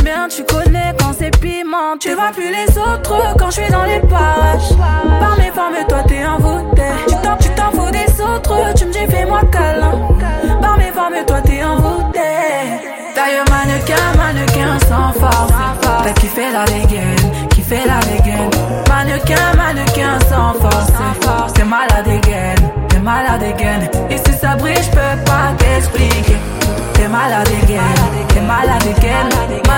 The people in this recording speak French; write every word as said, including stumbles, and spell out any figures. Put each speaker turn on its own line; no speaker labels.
bien, tu connais quand c'est piment. Tu vois plus les autres quand je suis dans les parages. Par mes formes, toi t'es envoûté. Tu t'en, tu t'en fous des autres, tu me dis fais-moi câlin. Par mes formes, toi t'es envoûté. D'ailleurs mannequin, mannequin sans force. T'as kiffé la dégaine, kiffé la dégaine. Mannequin, mannequin sans force. T'es malade dégaine, t'es malade dégaine. Et si ça brille, je peux pas t'expliquer. T'es malade dégaine, t'es malade dégaine.